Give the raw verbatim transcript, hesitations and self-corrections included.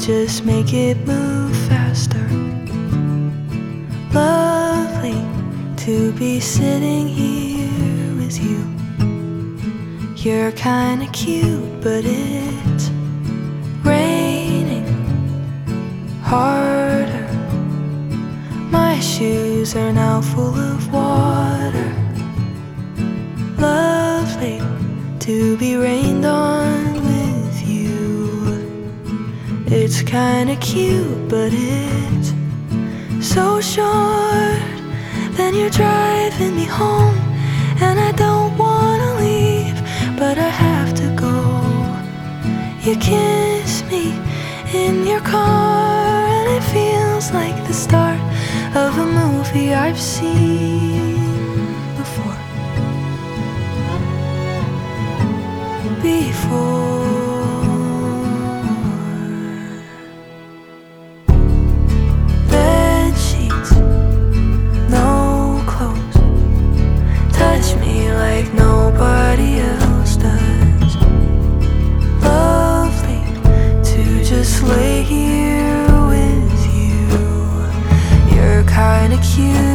just make it move faster. Lovely to be sitting here with you. You're kinda cute, but it's raining harder. My shoes are now full of water. Lovely to be rained on with you. It's kinda cute, but it's so short. Then you're driving me home, and I don't wanna leave, but I have to go. You kiss me in your car, and it feels like the start of a movie I've seen before. Before. Bed sheets, no clothes. Touch me like nobody else does. Lovely to just lay here with you. You're kinda cute,